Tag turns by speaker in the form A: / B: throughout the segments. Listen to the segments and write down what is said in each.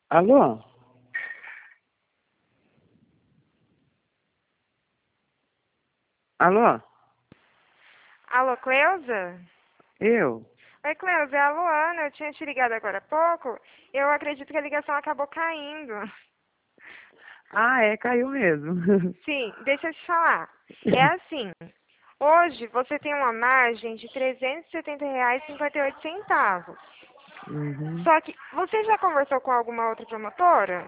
A: Alô? Alô?
B: Alô, Cleusa?
A: Eu?
B: Oi, Cleusa, é a Luana. Eu tinha te ligado agora há pouco. Eu acredito que a ligação acabou caindo.
A: Ah, é, caiu mesmo.
B: Sim, deixa eu te falar. É assim, hoje você tem uma margem de R$ 370,58.
A: Uhum.
B: Só que você já conversou com alguma outra promotora?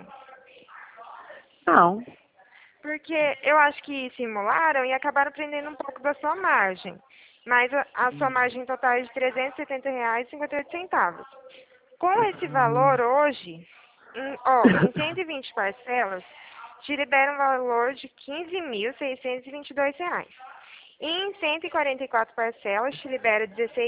A: Não.
B: Porque eu acho que simularam e acabaram prendendo um pouco da sua margem. Mas a sua margem total é de R$ 370,58. Com esse valor
A: Uhum.
B: hoje, em 120 parcelas, te libera um valor de R$ 15.622. E em 144 parcelas, te libera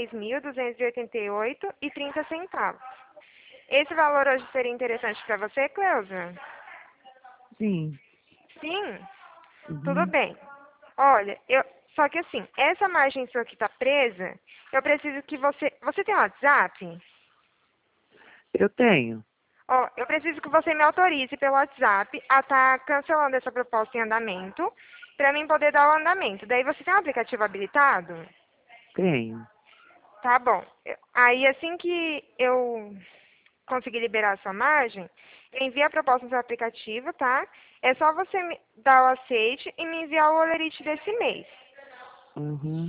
B: R$ 16.288,30. Esse valor hoje seria interessante para você, Cleusa?
A: Sim.
B: Sim? Tudo
A: Uhum.
B: bem. Olha, só que assim, essa margem sua que está presa, eu preciso que você... Você tem um WhatsApp?
A: Eu tenho.
B: Ó, eu preciso que você me autorize pelo WhatsApp a estar cancelando essa proposta em andamento, para mim poder dar o andamento. Daí você tem um aplicativo habilitado?
A: Tenho.
B: Tá bom. Aí assim que eu conseguir liberar a sua margem, eu envio a proposta no seu aplicativo, tá? É só você me dar o aceite e me enviar o holerite desse mês.
A: Uhum.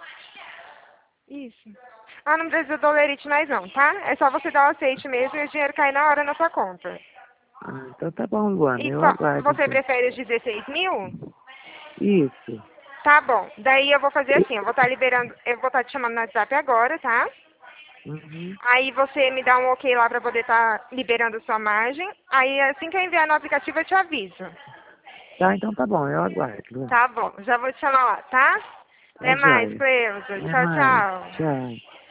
B: Isso. Ah, não precisa do holerite mais não, tá? É só você dar o aceite mesmo e o dinheiro cair na hora na sua conta.
A: Ah, então tá bom, Luana.
B: E
A: Eu aguardo,
B: você
A: então.
B: prefere os 16.000?
A: Isso.
B: Tá bom. Daí eu vou fazer assim, eu vou estar liberando, eu vou estar te chamando no WhatsApp agora, tá?
A: Uhum.
B: Aí você me dá um ok lá pra poder estar liberando sua margem. Aí assim que eu enviar no aplicativo eu te aviso.
A: Tá, então tá bom. Eu aguardo, Luana.
B: Tá bom, já vou te chamar lá, tá?
A: Tá
B: Até mais,
A: joia.
B: Cleusa.
A: Até
B: Tchau,
A: mais.
B: tchau.
A: Tchau.